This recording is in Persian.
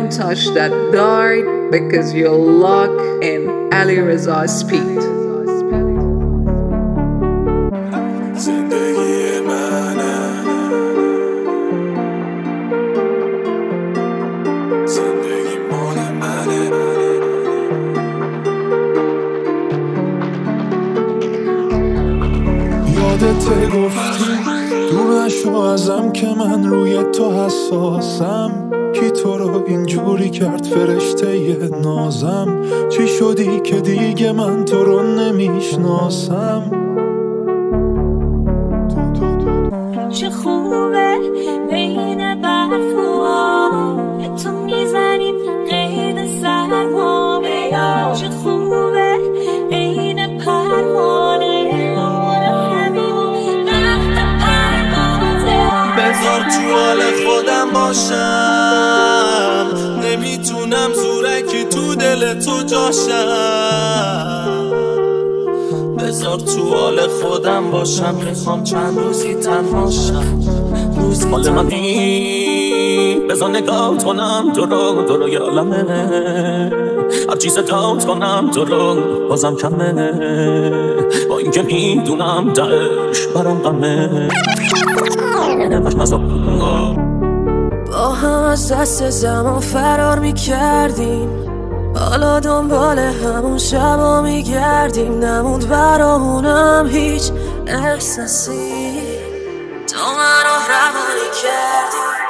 Don't touch that dart because you're locked in Ali Reza's speed. زندگی منه، زندگی مال منه. یادت گفتی دور نشو ازم که من روی تو حساسم. کی تو رو اینجوری کرد فرشته ی نازم؟ چی شدی که دیگه من تو رو نمیشناسم؟ چه خوبه بین برفا تو میزنیم قید سرمامه. چه خوبه این پروانه بذار تو حال خودم باشم، نمیتونم زورکی تو دل تو جاشم. بذار تو حال خودم باشم، میخوام چند روزی تنها شم. روزی حال منی بذار نگاه کنم تو رو یالمه. هر چی صدات کنم تو رو بازم کمه، با اینکه میدونم دلش برام غمه. با هم از دست زمان فرار میکردیم، حالا دنبال همون شبا میگردیم. نموند برامونم هیچ احساسی، تو منو روانی کردی.